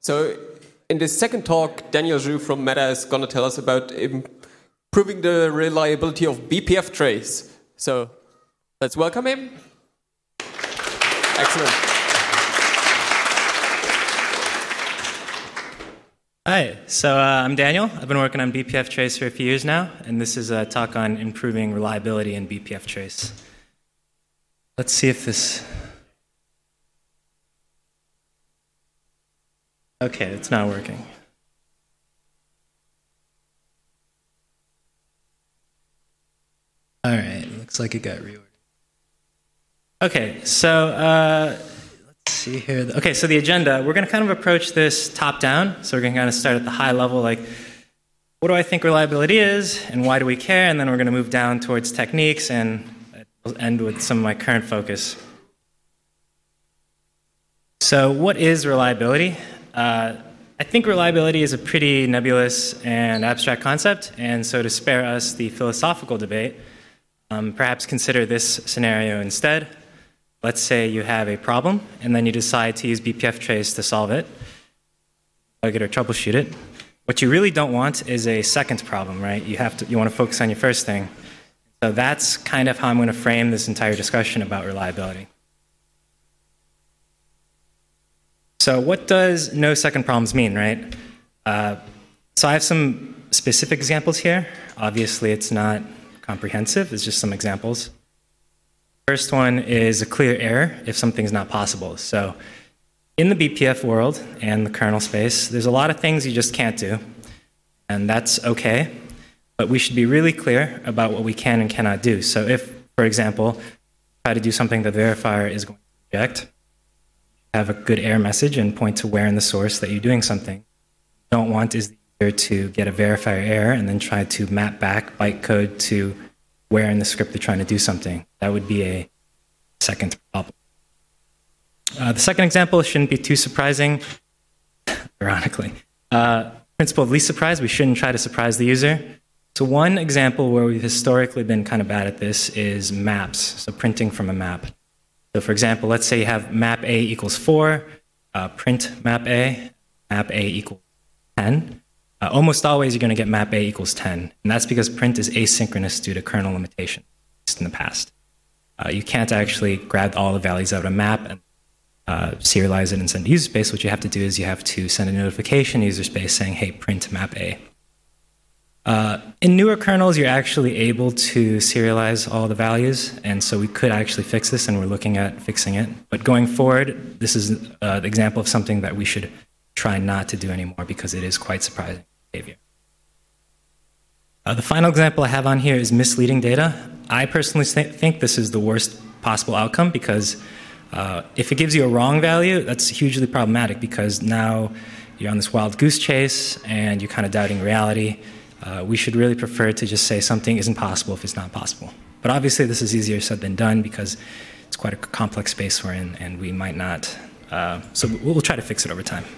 So in this second talk, Daniel Zhu from Meta is going to tell us about improving the reliability of BPF trace. So let's welcome him. Excellent. Hi, so I'm Daniel. I've been working on BPF trace for a few years now, and this is a talk on improving reliability in BPF trace. Let's see if this... Okay, it's not working. All right, looks like it got reordered. Okay, so let's see here. Okay, so the agenda, we're going to kind of approach this top-down. So we're going to kind of start at the high level, like, what do I think reliability is, and why do we care? And then we're going to move down towards techniques, and we'll end with some of my current focus. So what is reliability? I think reliability is a pretty nebulous and abstract concept, and so to spare us the philosophical debate, perhaps consider this scenario instead. Let's say you have a problem, and then you decide to use BPF trace to solve it, bug it or troubleshoot it. What you really don't want is a second problem, right? You want to focus on your first thing. So that's kind of how I'm going to frame this entire discussion about reliability. So what does no second problems mean, right? So I have some specific examples here. Obviously, it's not comprehensive. It's just some examples. First one is a clear error if something's not possible. So in the BPF world and the kernel space, there's a lot of things you just can't do, and that's okay. But we should be really clear about what we can and cannot do. So if, for example, try to do something the verifier is going to reject, have a good error message and point to where in the source that you're doing something. What you don't want is the user to get a verifier error and then try to map back bytecode to where in the script they're trying to do something. That would be a second problem. The second example shouldn't be too surprising, ironically. Principle of least surprise, we shouldn't try to surprise the user. So one example where we've historically been kind of bad at this is maps, so printing from a map. So for example, let's say you have map A equals 4, print map A equals 10. Almost always you're going to get map A equals 10. And that's because print is asynchronous due to kernel limitation, at least in the past. You can't actually grab all the values out of a map and serialize it and send to user space. What you have to do is you have to send a notification to user space saying, hey, print map A. In newer kernels, you're actually able to serialize all the values, and so we could actually fix this, and we're looking at fixing it. But going forward, this is the example of something that we should try not to do anymore because it is quite surprising behavior. The final example I have on here is misleading data. I personally think this is the worst possible outcome because if it gives you a wrong value, that's hugely problematic because now you're on this wild goose chase and you're kind of doubting reality. We should really prefer to just say something isn't possible if it's not possible. But obviously this is easier said than done because it's quite a complex space we're in and we might not. So we'll try to fix it over time.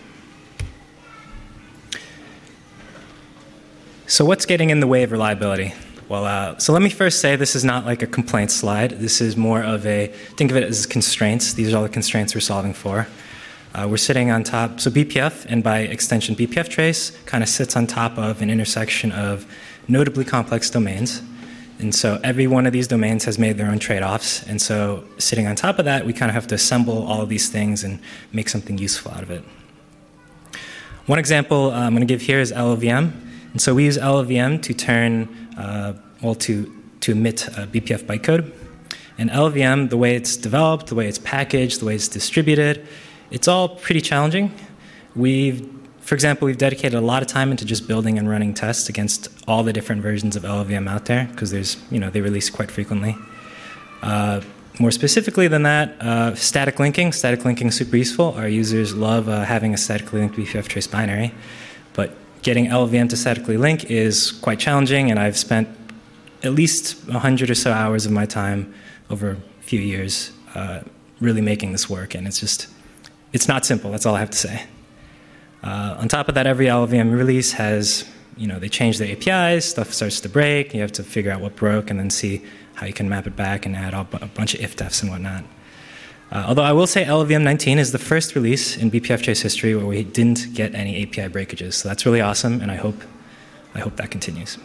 So what's getting in the way of reliability? Well, so let me first say this is not like a complaint slide. This is more of think of it as constraints. These are all the constraints we're solving for. We're sitting on top, so BPF, and by extension BPF trace, kind of sits on top of an intersection of notably complex domains. And so every one of these domains has made their own trade-offs. And so sitting on top of that, we kind of have to assemble all of these things and make something useful out of it. One example I'm going to give here is LLVM. And so we use LLVM to turn, to emit BPF bytecode. And LLVM, the way it's developed, the way it's packaged, the way it's distributed, it's all pretty challenging. For example, we've dedicated a lot of time into just building and running tests against all the different versions of LLVM out there because they release quite frequently. More specifically than that, static linking. Static linking is super useful. Our users love having a statically linked BPF trace binary, but getting LLVM to statically link is quite challenging, and I've spent at least 100 or so hours of my time over a few years really making this work, and it's not simple. That's all I have to say. On top of that, every LLVM release has, they change their APIs, stuff starts to break, you have to figure out what broke and then see how you can map it back and add a bunch of if-defs and whatnot. Although I will say LLVM 19 is the first release in BPF Trace history where we didn't get any API breakages. So that's really awesome, and I hope that continues.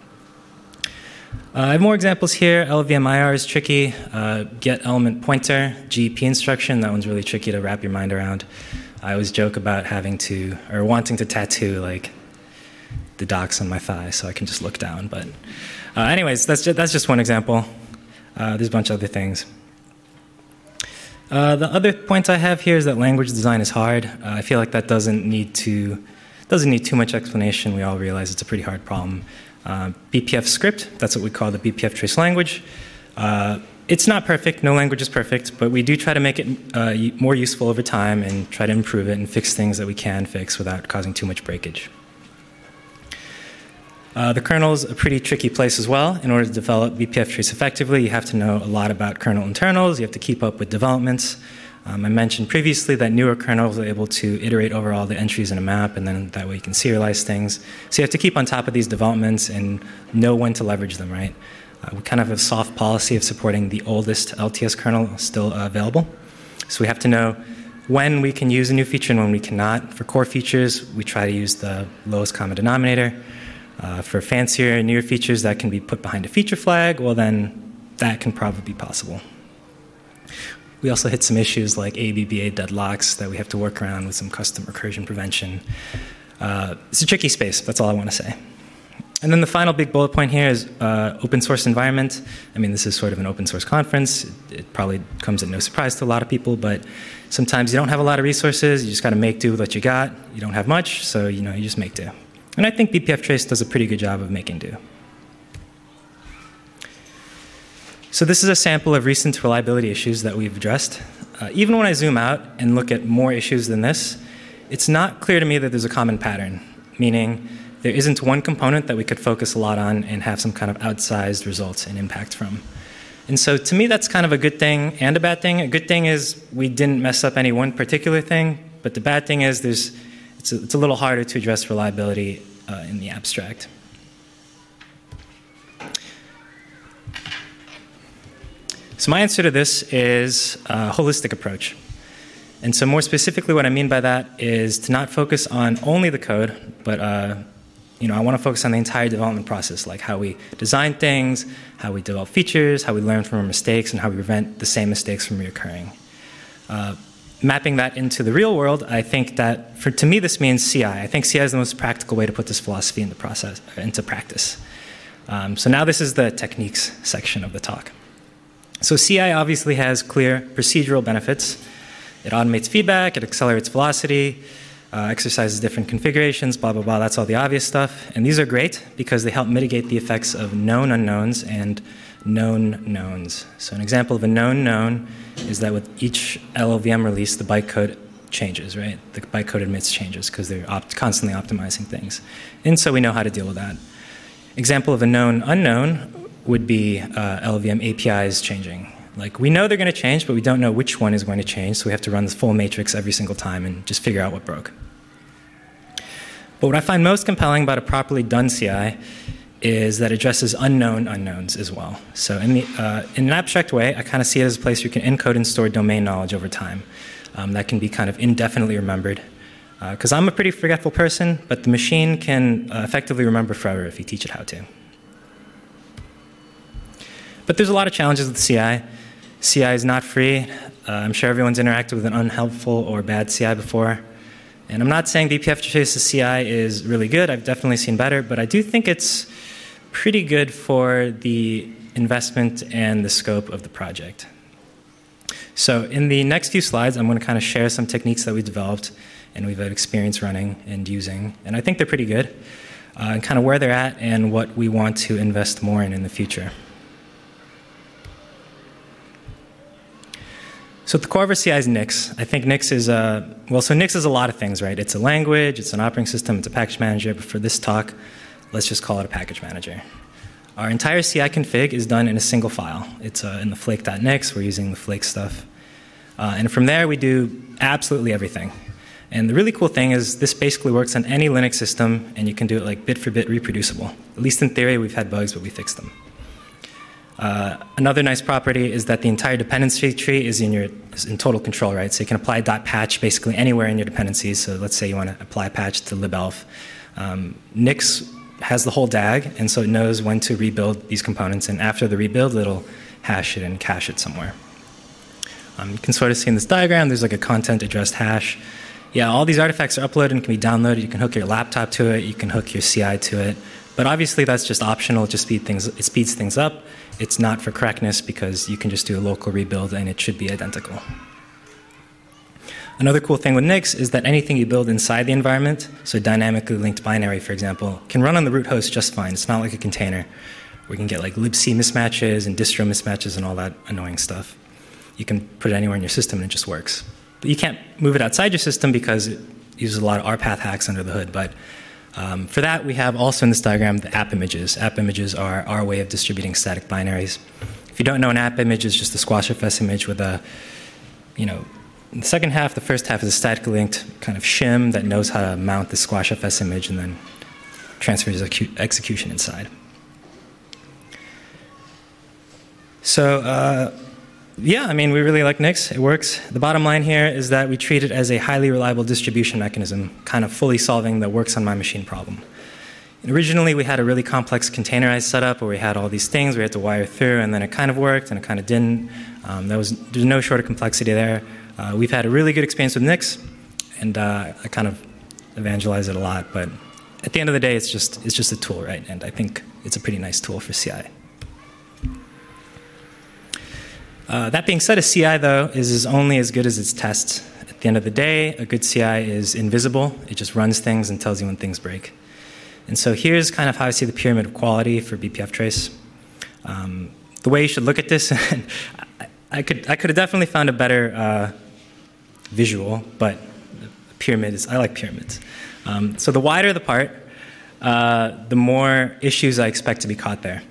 I have more examples here. LLVM IR is tricky. Get element pointer, GEP instruction, that one's really tricky to wrap your mind around. I always joke about wanting to tattoo like the docs on my thigh so I can just look down. But anyways, that's just one example. There's a bunch of other things. The other point I have here is that language design is hard. I feel like that doesn't need too much explanation. We all realize it's a pretty hard problem. BPF script, that's what we call the BPF trace language. It's not perfect, no language is perfect, but we do try to make it more useful over time and try to improve it and fix things that we can fix without causing too much breakage. The kernel is a pretty tricky place as well. In order to develop BPF trace effectively, you have to know a lot about kernel internals. You have to keep up with developments. I mentioned previously that newer kernels are able to iterate over all the entries in a map, and then that way you can serialize things. So you have to keep on top of these developments and know when to leverage them, right? We kind of have a soft policy of supporting the oldest LTS kernel still available. So we have to know when we can use a new feature and when we cannot. For core features, we try to use the lowest common denominator. For fancier, newer features that can be put behind a feature flag, well then, that can probably be possible. We also hit some issues like ABBA deadlocks that we have to work around with some custom recursion prevention. It's a tricky space, that's all I want to say. And then the final big bullet point here is open source environment. I mean, this is sort of an open source conference. It probably comes at no surprise to a lot of people, but sometimes you don't have a lot of resources. You just got to make do with what you got. You don't have much, so you just make do. And I think BPF Trace does a pretty good job of making do. So this is a sample of recent reliability issues that we've addressed. Even when I zoom out and look at more issues than this, it's not clear to me that there's a common pattern, meaning there isn't one component that we could focus a lot on and have some kind of outsized results and impact from. And so to me, that's kind of a good thing and a bad thing. A good thing is we didn't mess up any one particular thing, but the bad thing is it's a little harder to address reliability in the abstract. So my answer to this is a holistic approach. And so more specifically, what I mean by that is to not focus on only the code, but I want to focus on the entire development process, like how we design things, how we develop features, how we learn from our mistakes, and how we prevent the same mistakes from reoccurring. Mapping that into the real world, I think that, to me, this means CI. I think CI is the most practical way to put this philosophy into practice. So now this is the techniques section of the talk. So CI obviously has clear procedural benefits. It automates feedback, it accelerates velocity, exercises different configurations, blah, blah, blah. That's all the obvious stuff. And these are great because they help mitigate the effects of known unknowns and known knowns. So an example of a known known is that with each LLVM release, the bytecode changes, right? The bytecode admits changes because they're constantly optimizing things. And so we know how to deal with that. Example of a known unknown would be LLVM APIs changing. Like, we know they're going to change, but we don't know which one is going to change, so we have to run the full matrix every single time and just figure out what broke. But what I find most compelling about a properly done CI is that it addresses unknown unknowns as well. So in an abstract way, I kind of see it as a place where you can encode and store domain knowledge over time. That can be kind of indefinitely remembered. Because I'm a pretty forgetful person, but the machine can effectively remember forever if you teach it how to. But there's a lot of challenges with CI. CI is not free. I'm sure everyone's interacted with an unhelpful or bad CI before. And I'm not saying BPF Trace's CI is really good. I've definitely seen better, but I do think it's pretty good for the investment and the scope of the project. So in the next few slides, I'm going to kind of share some techniques that we developed and we've had experience running and using. And I think they're pretty good, and kind of where they're at and what we want to invest more in the future. So at the core of our CI is Nix. I think Nix is Nix is a lot of things, right? It's a language, it's an operating system, it's a package manager, but for this talk, let's just call it a package manager. Our entire CI config is done in a single file. It's in the flake.nix. We're using the Flake stuff. And from there, we do absolutely everything. And the really cool thing is this basically works on any Linux system, and you can do it like bit for bit reproducible. At least in theory, we've had bugs, but we fixed them. Another nice property is that the entire dependency tree is in total control, right? So you can apply .patch basically anywhere in your dependencies. So let's say you want to apply patch to libelf. Nix has the whole DAG, and so it knows when to rebuild these components, and after the rebuild, it'll hash it and cache it somewhere. You can sort of see in this diagram, there's like a content addressed hash. Yeah, all these artifacts are uploaded and can be downloaded. You can hook your laptop to it. You can hook your CI to it. But obviously, that's just optional. It just speeds things up. It's not for correctness because you can just do a local rebuild and it should be identical. Another cool thing with Nix is that anything you build inside the environment, so dynamically linked binary, for example, can run on the root host just fine. It's not like a container where you can get like libc mismatches and distro mismatches and all that annoying stuff. You can put it anywhere in your system and it just works. But you can't move it outside your system because it uses a lot of RPath hacks under the hood. But for that, we have also in this diagram the app images. App images are our way of distributing static binaries. If you don't know, an app image is just a squashfs image with a, in the second half, the first half is a statically linked kind of shim that knows how to mount the squashfs image and then transfers execution inside. So, yeah, we really like Nix. It works. The bottom line here is that we treat it as a highly reliable distribution mechanism, kind of fully solving the works on my machine problem. And originally, we had a really complex containerized setup where we had all these things we had to wire through, and then it kind of worked and it kind of didn't. There's no short of complexity there. We've had a really good experience with Nix, and I kind of evangelize it a lot. But at the end of the day, it's just a tool, right? And I think it's a pretty nice tool for CI. That being said, a CI, though, is only as good as its tests. At the end of the day, a good CI is invisible. It just runs things and tells you when things break. And so here's kind of how I see the pyramid of quality for BPF trace. The way you should look at this, I could have definitely found a better visual, but I like pyramids. So the wider the part, the more issues I expect to be caught there.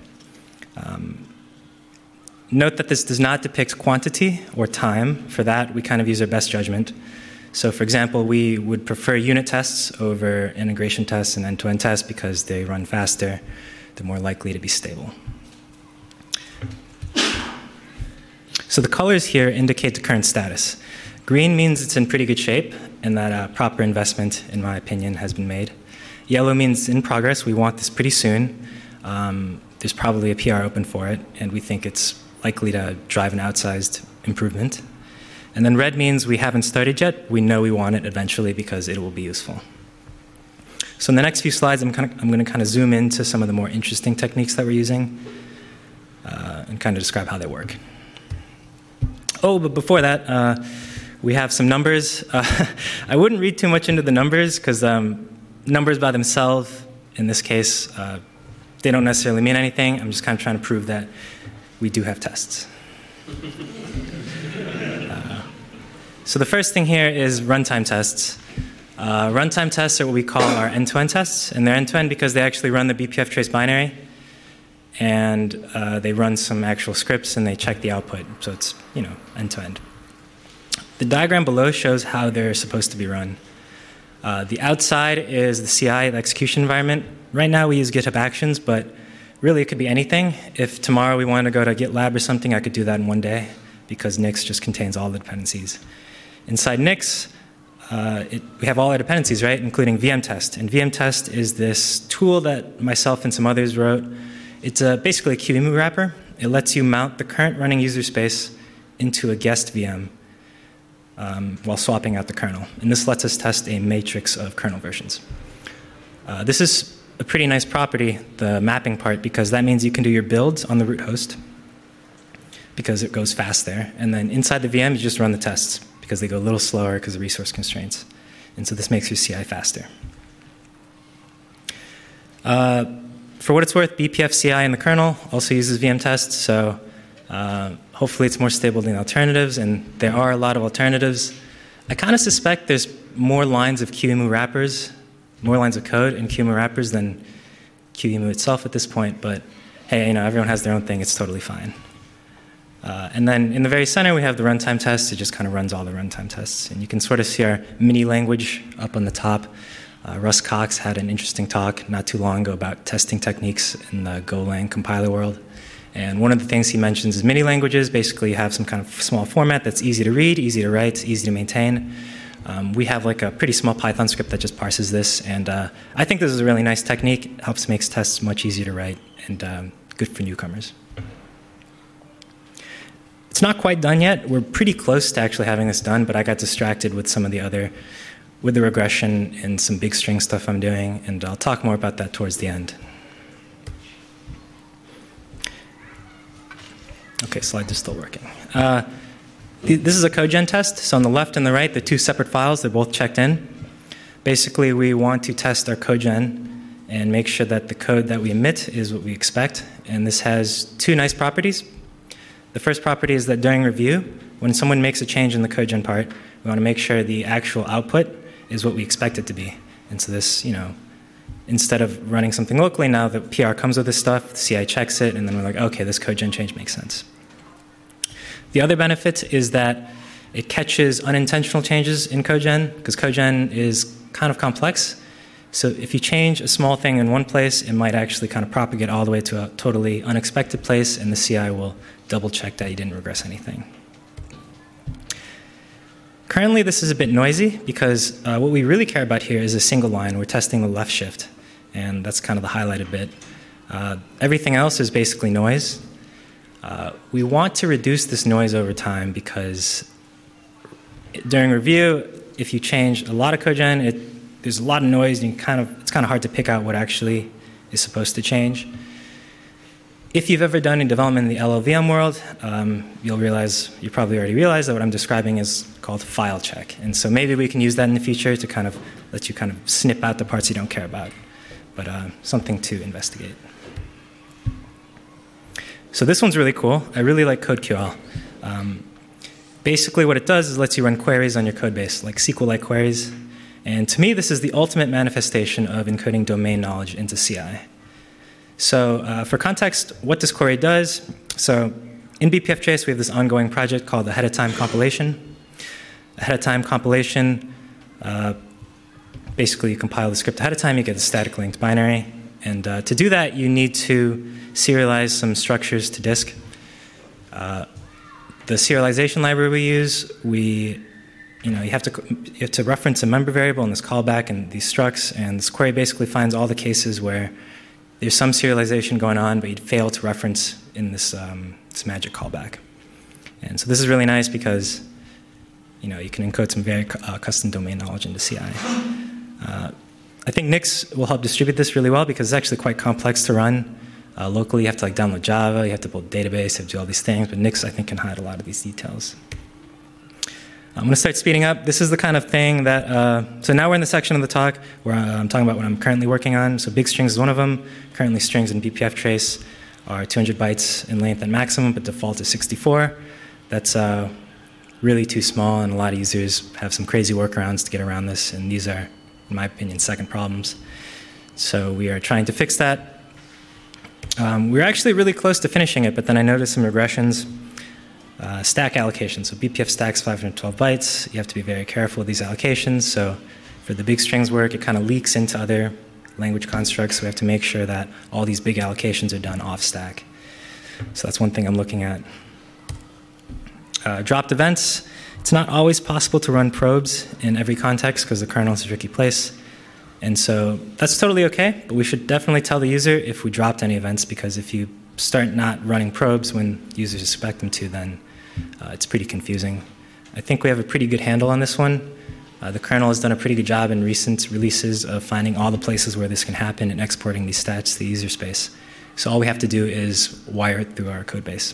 Note that this does not depict quantity or time. For that, we kind of use our best judgment. So, for example, we would prefer unit tests over integration tests and end-to-end tests because they run faster. They're more likely to be stable. So the colors here indicate the current status. Green means it's in pretty good shape and that proper investment, in my opinion, has been made. Yellow means in progress. We want this pretty soon. There's probably a PR open for it, and we think it's likely to drive an outsized improvement. And then red means we haven't started yet. We know we want it eventually because it will be useful. So in the next few slides, I'm going to kind of zoom into some of the more interesting techniques that we're using and kind of describe how they work. Oh, but before that, we have some numbers. I wouldn't read too much into the numbers because numbers by themselves, in this case, they don't necessarily mean anything. I'm just kind of trying to prove that we do have tests. So the first thing here is runtime tests. Runtime tests are what we call our end-to-end tests, and they're end-to-end because they actually run the BPF trace binary, and they run some actual scripts and they check the output. So it's end-to-end. The diagram below shows how they're supposed to be run. The outside is the CI, the execution environment. Right now we use GitHub Actions, but really it could be anything. If tomorrow we wanted to go to GitLab or something, I could do that in one day because Nix just contains all the dependencies. Inside Nix, we have all our dependencies, right, including VMTest. And VMTest is this tool that myself and some others wrote. It's basically a QEMU wrapper. It lets you mount the current running user space into a guest VM while swapping out the kernel. And this lets us test a matrix of kernel versions. This is a pretty nice property, the mapping part, because that means you can do your builds on the root host because it goes fast there. And then inside the VM, you just run the tests because they go a little slower because of resource constraints. And so this makes your CI faster. For what it's worth, BPF CI in the kernel also uses VMTest, so hopefully it's more stable than alternatives, and there are a lot of alternatives. I kind of suspect there's more lines of QEMU wrappers, more lines of code in QEMU wrappers than QEMU itself at this point, but hey, everyone has their own thing, it's totally fine. And then in the very center, we have the runtime test. It just kind of runs all the runtime tests. And you can sort of see our mini language up on the top. Russ Cox had an interesting talk not too long ago about testing techniques in the Golang compiler world. And one of the things he mentions is mini languages. Basically, you have some kind of small format that's easy to read, easy to write, easy to maintain. We have like a pretty small Python script that just parses this, and I think this is a really nice technique. It helps make tests much easier to write and good for newcomers. It's not quite done yet. We're pretty close to actually having this done, but I got distracted with some of with the regression and some big string stuff I'm doing, and I'll talk more about that towards the end. Okay, slide is still working. This is a CodeGen test. So on the left and the right, they're two separate files. They're both checked in. Basically, we want to test our CodeGen and make sure that the code that we emit is what we expect. And this has two nice properties. The first property is that during review, when someone makes a change in the CodeGen part, we want to make sure the actual output is what we expect it to be. And so this, instead of running something locally, now the PR comes with this stuff, the CI checks it, and then we're like, okay, this CodeGen change makes sense. The other benefit is that it catches unintentional changes in CodeGen, because CodeGen is kind of complex. So if you change a small thing in one place, it might actually kind of propagate all the way to a totally unexpected place, and the CI will double check that you didn't regress anything. Currently, this is a bit noisy, because what we really care about here is a single line. We're testing the left shift, and that's kind of the highlighted bit. Everything else is basically noise. We want to reduce this noise over time because during review, if you change a lot of CodeGen, there's a lot of noise, and it's kind of hard to pick out what actually is supposed to change. If you've ever done any development in the LLVM world, you probably already realize that what I'm describing is called file check. And so maybe we can use that in the future to kind of let you kind of snip out the parts you don't care about, but something to investigate. So this one's really cool. I really like CodeQL. Basically what it does is lets you run queries on your code base, like SQL-like queries. And to me, this is the ultimate manifestation of encoding domain knowledge into CI. So for context, what this query does, so in BPF Trace, we have this ongoing project called Ahead of Time Compilation. Ahead of Time Compilation, basically you compile the script ahead of time, you get a static linked binary. And to do that, you need to serialize some structures to disk. The serialization library we use, you have to reference a member variable in this callback and these structs, and this query basically finds all the cases where there's some serialization going on, but you'd fail to reference in this magic callback. And so this is really nice because you can encode some very custom domain knowledge into CI. I think Nix will help distribute this really well because it's actually quite complex to run. Locally, you have to download Java, you have to build a database, you have to do all these things, but Nix, I think, can hide a lot of these details. I'm going to start speeding up. This is the kind of thing that, so now we're in the section of the talk where I'm talking about what I'm currently working on. So big strings is one of them. Currently strings in BPF Trace are 200 bytes in length at maximum, but default is 64. That's really too small, and a lot of users have some crazy workarounds to get around this, and these are, in my opinion, second problems. So we are trying to fix that. We're actually really close to finishing it, but then I noticed some regressions. Stack allocation. So BPF stacks 512 bytes. You have to be very careful with these allocations. So for the big strings work, it kind of leaks into other language constructs. So we have to make sure that all these big allocations are done off stack. So that's one thing I'm looking at. Dropped events. It's not always possible to run probes in every context because the kernel is a tricky place. And so that's totally okay, but we should definitely tell the user if we dropped any events, because if you start not running probes when users expect them to, then it's pretty confusing. I think we have a pretty good handle on this one. The kernel has done a pretty good job in recent releases of finding all the places where this can happen and exporting these stats to the user space. So all we have to do is wire it through our code base.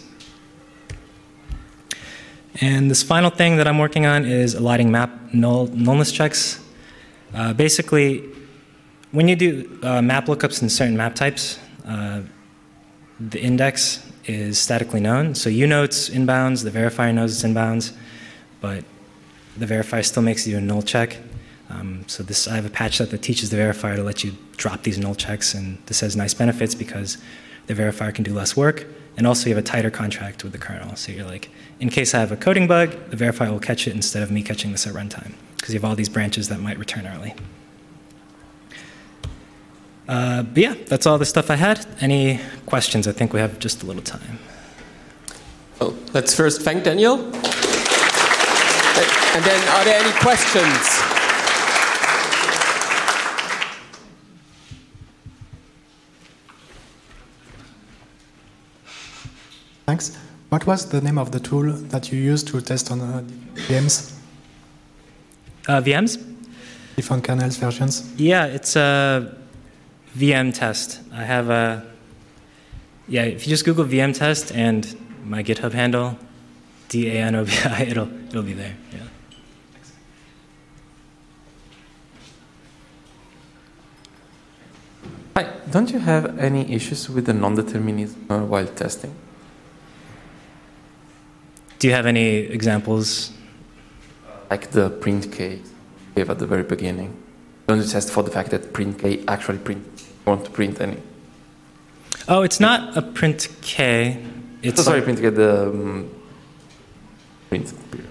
And this final thing that I'm working on is aligning map nullness checks. Basically, when you do map lookups in certain map types, the index is statically known. So you know it's inbounds, the verifier knows it's inbounds, but the verifier still makes you do a null check. So I have a patch set that teaches the verifier to let you drop these null checks, and this has nice benefits because the verifier can do less work, and also you have a tighter contract with the kernel. So you're like, in case I have a coding bug, the verifier will catch it instead of me catching this at runtime, because you have all these branches that might return early. But yeah, that's all the stuff I had. Any questions? I think we have just a little time. Well, let's first thank Daniel. And then, are there any questions? Thanks. What was the name of the tool that you used to test on VMs? VMs? Different kernels versions? Yeah, it's a VM test. I have a... Yeah, if you just Google VM test and my GitHub handle, DANOBI, it'll be there. Yeah. Hi, don't you have any issues with the non-determinism while testing? Do you have any examples? Like the print K gave at the very beginning. Don't you test for the fact that print K actually won't print any? Oh, it's not a print K. It's sorry, print K, the print period.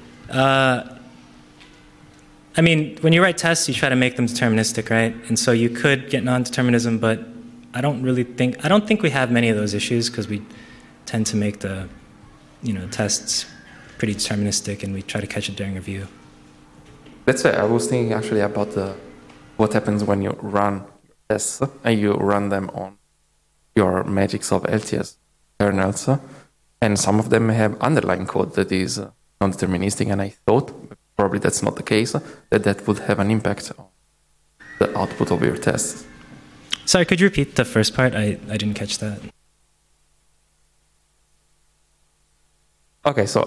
I mean, when you write tests, you try to make them deterministic, right? And so you could get non-determinism, but I don't think we have many of those issues because we tend to make the, tests pretty deterministic, and we try to catch it during review. That's why I was thinking actually about what happens when you run tests and you run them on your magics of LTS kernels, and some of them have underlying code that is non-deterministic, and I thought, probably that's not the case, that would have an impact on the output of your tests. Sorry, could you repeat the first part? I didn't catch that. Okay, so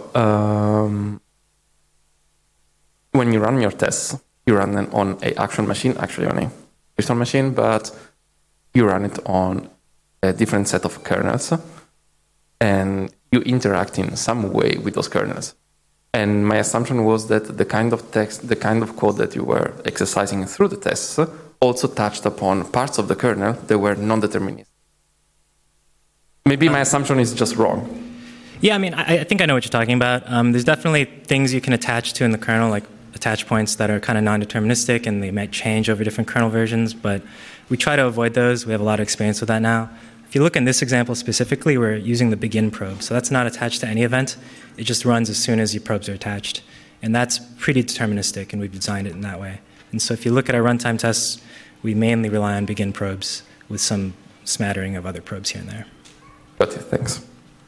when you run your tests, you run them on an actual machine, actually on a virtual machine, but you run it on a different set of kernels, and you interact in some way with those kernels. And my assumption was that the kind of code that you were exercising through the tests also touched upon parts of the kernel that were non-deterministic. Maybe my assumption is just wrong. Yeah, I mean, I think I know what you're talking about. There's definitely things you can attach to in the kernel, like attach points that are kind of non-deterministic, and they might change over different kernel versions, but we try to avoid those. We have a lot of experience with that now. If you look in this example specifically, we're using the begin probe, so that's not attached to any event. It just runs as soon as your probes are attached, and that's pretty deterministic, and we've designed it in that way. And so if you look at our runtime tests, we mainly rely on begin probes with some smattering of other probes here and there. Got it, thanks.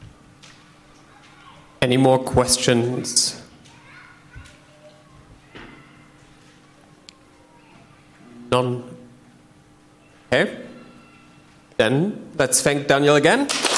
Any more questions? None? Okay. Then let's thank Daniel again.